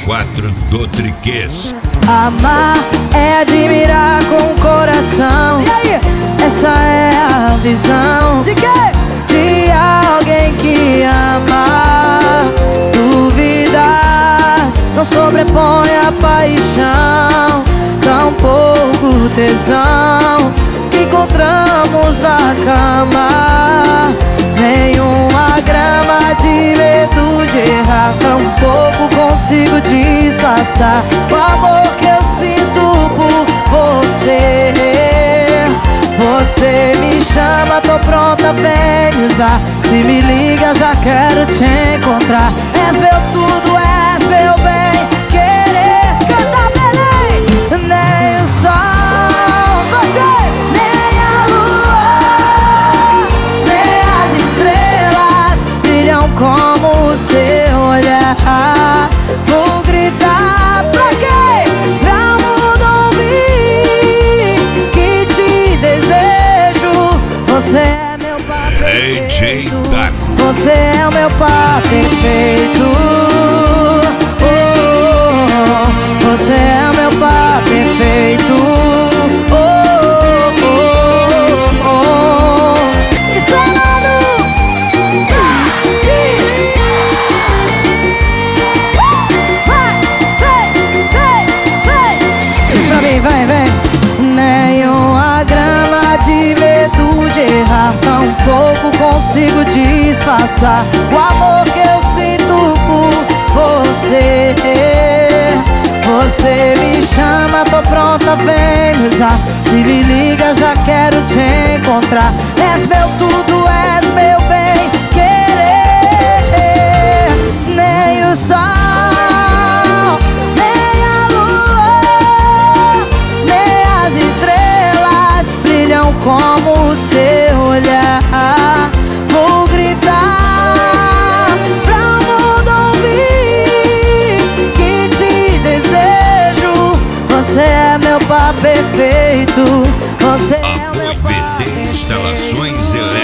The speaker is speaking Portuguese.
94 do Triquês. Amar é admirar com o coração. E aí? Essa é a visão De quê? de alguém que ama. Dúvidas não sobrepõe a paixão, tampouco tesão que encontramos na cama. Nenhuma grama de medo de errar, tampouco consigo disfarçar o amor que eu sinto por você. Você me chama, tô pronta, vem me usar. Se me liga, já quero te encontrar. És meu tudo, és meu bem querer. Canta, Belém! Nem o sol, Você! nem a lua, nem as estrelas brilham como o seu olhar. Vou gritar Pra quê? pra o mundo ouvir que te desejo. Você é meu par DJ perfeito. Daco. Você é o meu par perfeito. Oh, você é o meu par perfeito. Oh, oh, oh, oh. Isso é Manu! Vai! Vem! Diz pra mim, vem, vem. Nenhuma grama de medo de errar, tampouco consigo disfarçar o amor que eu sinto por você. Você me chama, tô pronta, vem me usar. Se me liga, já quero te encontrar. És meu tudo, és meu bem querer. Nem o sol, nem a lua, nem as estrelas brilham como o seu olhar. Vou gritar pra o mundo ouvir que te desejo. Você é meu par perfeito. Você é o meu par ABOI VT perfeito. Instalações Elétricas.